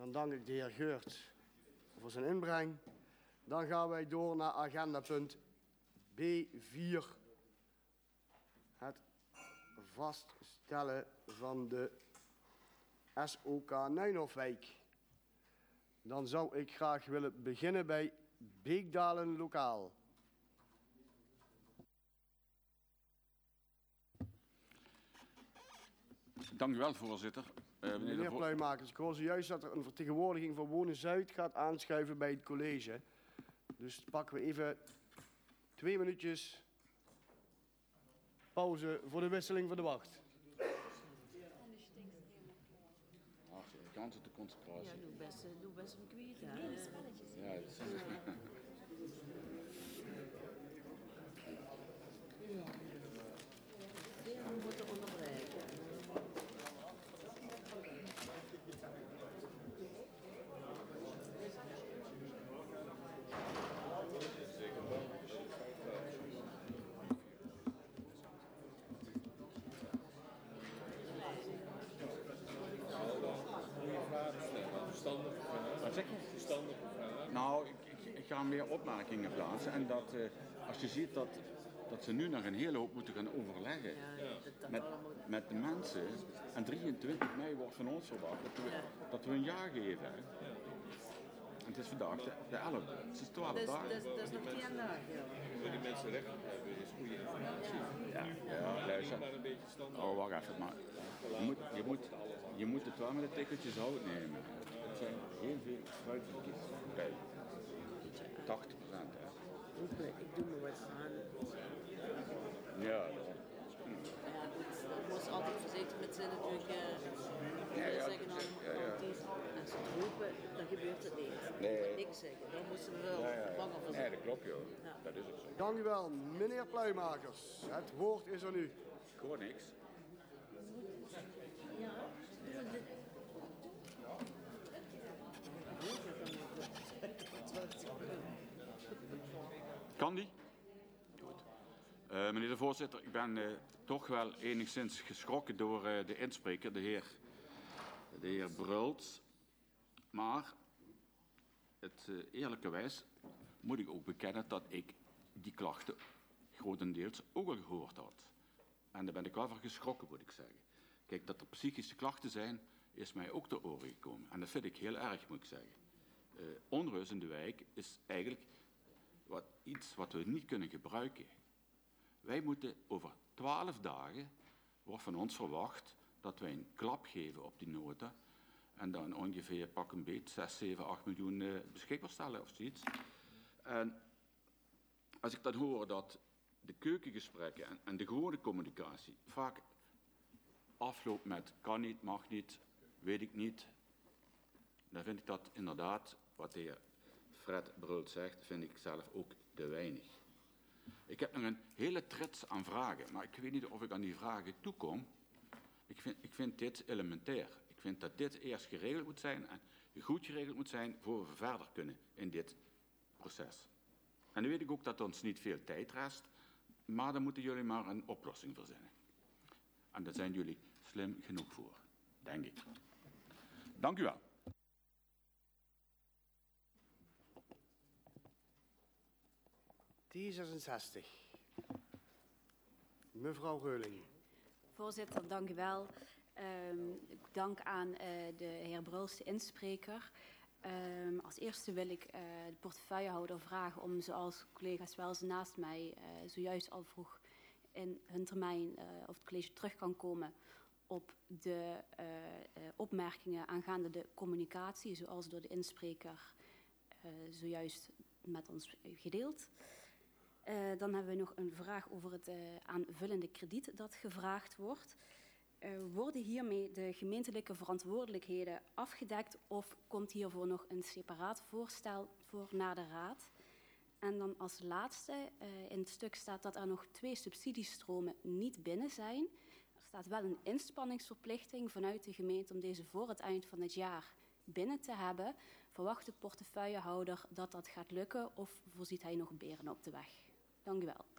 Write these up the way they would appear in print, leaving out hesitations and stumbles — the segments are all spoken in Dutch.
Dan dank ik de heer Geurt voor zijn inbreng. Dan gaan wij door naar agendapunt B4. Het vaststellen van de SOK Nijhoffwijk. Dan zou ik graag willen beginnen bij Beekdalen Lokaal. Dank u wel, voorzitter. Meneer Pluimakers, ik hoor zojuist dat er een vertegenwoordiging van Wonen Zuid gaat aanschuiven bij het college. Dus pakken we even 2 minuutjes pauze voor de wisseling van de wacht. Kans op de concentratie. Ja, doe best een kwiet. Ja, dat is... We moeten onderbreken. Wat zeg je? Verstandig. Nou, ik ga meer opmerkingen plaatsen. En dat als je ziet dat ze nu nog een hele hoop moeten gaan overleggen met de mensen. En 23 mei wordt van ons verwacht dat we een jaar geven. Hè. En het is vandaag de 11e. Het is 12 dagen. Dat is nog 10 dagen. Voor die mensen recht op hebben is goede informatie. Ja, luister. Maar een beetje standaard. Oh, wacht even. Maar je moet het wel met de tikkeltjes hout nemen. Het zijn heel veel fruitverkies. Kijk, 80%. Hè. Ik doe me wat aan. Ja, Ja, goed, je moet altijd voorzichtig met zijn natuurlijk. Zeggen dan als ze het roepen, dan gebeurt het niet. Nee. Je moet niks zeggen, dan moeten we wel banger voor zijn. Nee, dat klopt, joh. Ja. Dat is ook zo. Dank u wel, meneer Pluimakers. Het woord is er nu. Ik hoor niks. Kan die? Goed. Meneer de voorzitter, ik ben toch wel enigszins geschrokken door de inspreker, de heer Brults. Maar eerlijkerwijs moet ik ook bekennen dat ik die klachten grotendeels ook al gehoord had. En daar ben ik wel van geschrokken, moet ik zeggen. Kijk, dat er psychische klachten zijn, is mij ook te oren gekomen. En dat vind ik heel erg, moet ik zeggen. Onrust in de wijk is eigenlijk iets wat we niet kunnen gebruiken. Wij moeten over 12 dagen, wordt van ons verwacht, dat wij een klap geven op die nota. En dan ongeveer pak een beet 6, 7, 8 miljoen beschikbaar stellen of zoiets. En als ik dan hoor dat de keukengesprekken en de gewone communicatie vaak afloopt met kan niet, mag niet, weet ik niet. Dan vind ik dat inderdaad, wat de heer Fred Brult zegt, vind ik zelf ook te weinig. Ik heb nog een hele trits aan vragen, maar ik weet niet of ik aan die vragen toekom. Ik vind dit elementair. Ik vind dat dit eerst geregeld moet zijn en goed geregeld moet zijn voor we verder kunnen in dit proces. En dan weet ik ook dat ons niet veel tijd rest, maar dan moeten jullie maar een oplossing verzinnen. En daar zijn jullie slim genoeg voor, denk ik. Dank u wel. D66. Mevrouw Reuling. Voorzitter, dank u wel. Ik dank aan de heer Bruls, de inspreker. Als eerste wil ik de portefeuillehouder vragen om, zoals collega's Wels naast mij zojuist al vroeg, in hun termijn of het college terug kan komen op de opmerkingen aangaande de communicatie, zoals door de inspreker zojuist met ons gedeeld. Dan hebben we nog een vraag over het aanvullende krediet dat gevraagd wordt. Worden hiermee de gemeentelijke verantwoordelijkheden afgedekt of komt hiervoor nog een separaat voorstel voor naar de Raad? En dan als laatste, in het stuk staat dat er nog 2 subsidiestromen niet binnen zijn. Er staat wel een inspanningsverplichting vanuit de gemeente om deze voor het eind van het jaar binnen te hebben. Verwacht de portefeuillehouder dat dat gaat lukken of voorziet hij nog beren op de weg? Dank u wel.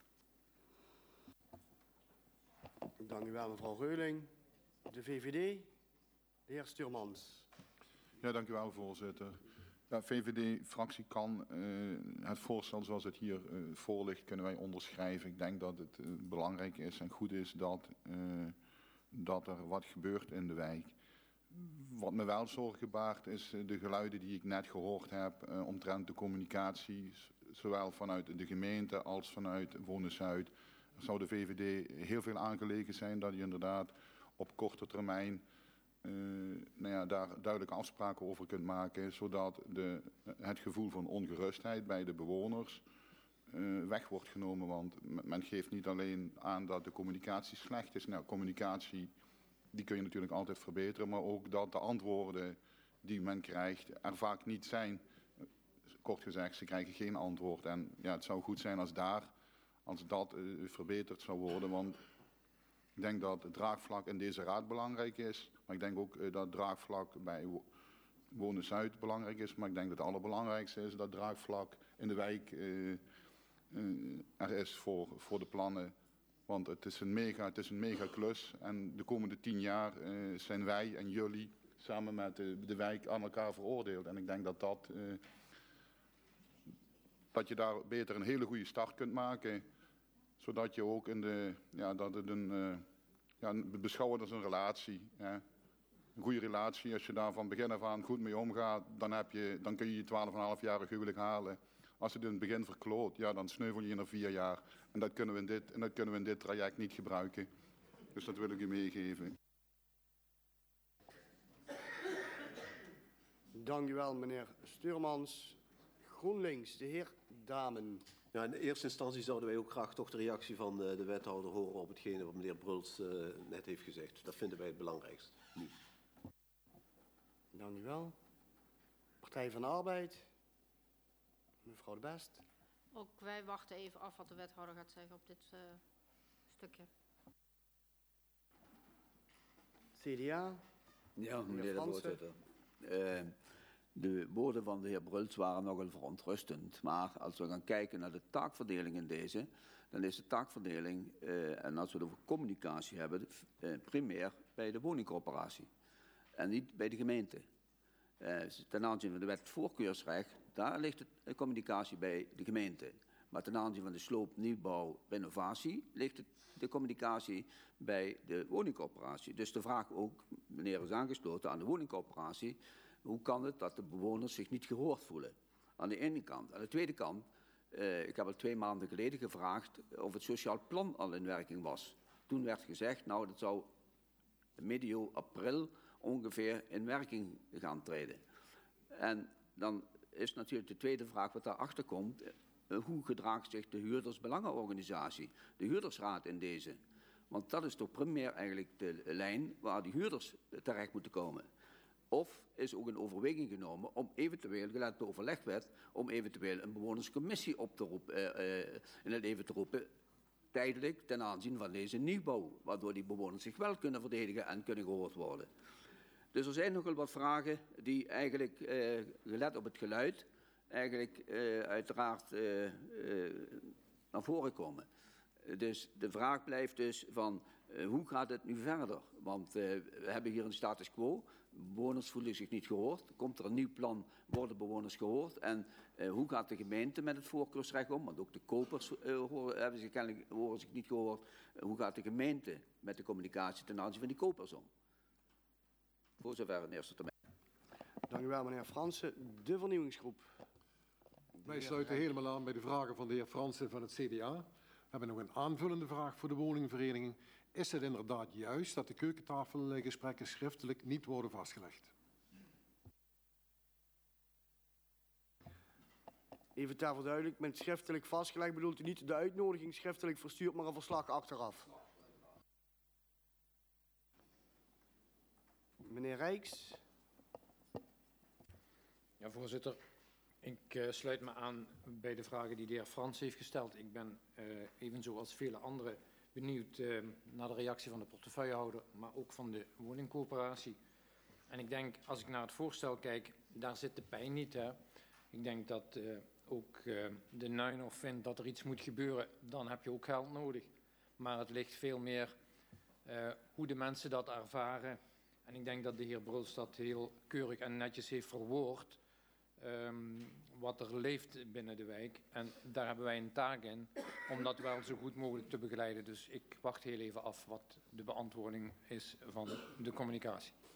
Dank u wel, mevrouw Reuling. De VVD, de heer Stuurmans. Ja, dank u wel, voorzitter. De VVD-fractie kan het voorstel zoals het hier voor ligt, kunnen wij onderschrijven. Ik denk dat het belangrijk is en goed is dat er wat gebeurt in de wijk. Wat me wel zorgen baart is de geluiden die ik net gehoord heb omtrent de communicatie, zowel vanuit de gemeente als vanuit Wonen Zuid. Er zou de VVD heel veel aangelegen zijn dat je inderdaad op korte termijn daar duidelijke afspraken over kunt maken, zodat het gevoel van ongerustheid bij de bewoners weg wordt genomen. Want men geeft niet alleen aan dat de communicatie slecht is. Nou, communicatie die kun je natuurlijk altijd verbeteren, maar ook dat de antwoorden die men krijgt er vaak niet zijn. Kort gezegd, ze krijgen geen antwoord. En ja, het zou goed zijn als dat verbeterd zou worden, want ik denk dat het draagvlak in deze raad belangrijk is. Maar ik denk ook dat het draagvlak bij Wonen Zuid belangrijk is. Maar ik denk dat het allerbelangrijkste is dat draagvlak in de wijk er is voor de plannen. Want het is een mega klus. En de komende 10 jaar zijn wij en jullie samen met de wijk aan elkaar veroordeeld. En ik denk dat je daar beter een hele goede start kunt maken. Zodat je ook dat het beschouwen als een relatie. Hè. Een goede relatie, als je daar van begin af aan goed mee omgaat, dan kun je 12,5-jarig huwelijk halen. Als je het in het begin verkloot, ja, dan sneuvel je na 4 jaar. En dat kunnen we in dit traject niet gebruiken. Dus dat wil ik u meegeven. Dank u wel, meneer Stuurmans. GroenLinks, de heer Damen. Ja, in de eerste instantie zouden wij ook graag toch de reactie van de wethouder horen op hetgene wat meneer Bruls net heeft gezegd. Dat vinden wij het belangrijkst nu. Dank u wel. Partij van de Arbeid. Mevrouw de Best. Ook wij wachten even af wat de wethouder gaat zeggen op dit stukje. CDA. Ja, meneer de voorzitter. De woorden van de heer Bruls waren nogal verontrustend. Maar als we gaan kijken naar de taakverdeling in deze, dan is de taakverdeling, en als we het over communicatie hebben, primair bij de woningcorporatie. En niet bij de gemeente. Ten aanzien van de wet voorkeursrecht, daar ligt de communicatie bij de gemeente. Maar ten aanzien van de sloop, nieuwbouw, renovatie, ligt de communicatie bij de woningcorporatie. Dus de vraag ook, meneer is aangesloten aan de woningcorporatie, hoe kan het dat de bewoners zich niet gehoord voelen? Aan de ene kant. Aan de tweede kant, ik heb al 2 maanden geleden gevraagd of het sociaal plan al in werking was. Toen werd gezegd, nou dat zou medio april ongeveer in werking gaan treden. En dan is natuurlijk de tweede vraag wat daarachter komt. Hoe gedraagt zich de huurdersbelangenorganisatie, de huurdersraad in deze? Want dat is toch primair eigenlijk de lijn waar die huurders terecht moeten komen. Of is ook een overweging genomen om eventueel, gelet op overlegd werd, om eventueel een bewonerscommissie op te roepen, in het leven te roepen, tijdelijk ten aanzien van deze nieuwbouw, waardoor die bewoners zich wel kunnen verdedigen en kunnen gehoord worden. Dus er zijn nogal wat vragen die eigenlijk, gelet op het geluid, eigenlijk uiteraard naar voren komen. Dus de vraag blijft dus van, hoe gaat het nu verder? Want we hebben hier een status quo. Bewoners voelen zich niet gehoord. Komt er een nieuw plan, worden bewoners gehoord. En hoe gaat de gemeente met het voorkeursrecht om? Want ook de kopers horen zich niet gehoord. Hoe gaat de gemeente met de communicatie ten aanzien van die kopers om? Voor zover in eerste termijn. Dank u wel, meneer Fransen. De vernieuwingsgroep. Wij sluiten helemaal aan bij de vragen van de heer Fransen van het CDA. We hebben nog een aanvullende vraag voor de woningvereniging. Is het inderdaad juist dat de keukentafelgesprekken schriftelijk niet worden vastgelegd? Even ter verduidelijking, met schriftelijk vastgelegd bedoelt u niet de uitnodiging schriftelijk verstuurd, maar een verslag achteraf. Meneer Rijks. Ja, voorzitter. Ik sluit me aan bij de vragen die de heer Frans heeft gesteld. Ik ben evenzo als vele anderen benieuwd naar de reactie van de portefeuillehouder, maar ook van de woningcoöperatie. En ik denk, als ik naar het voorstel kijk, daar zit de pijn niet. Hè. Ik denk dat ook de Nuinhof vindt dat er iets moet gebeuren, dan heb je ook geld nodig. Maar het ligt veel meer hoe de mensen dat ervaren, En ik denk dat de heer Bruls dat heel keurig en netjes heeft verwoord. Wat er leeft binnen de wijk. En daar hebben wij een taak in om dat wel zo goed mogelijk te begeleiden. Dus ik wacht heel even af wat de beantwoording is van de communicatie.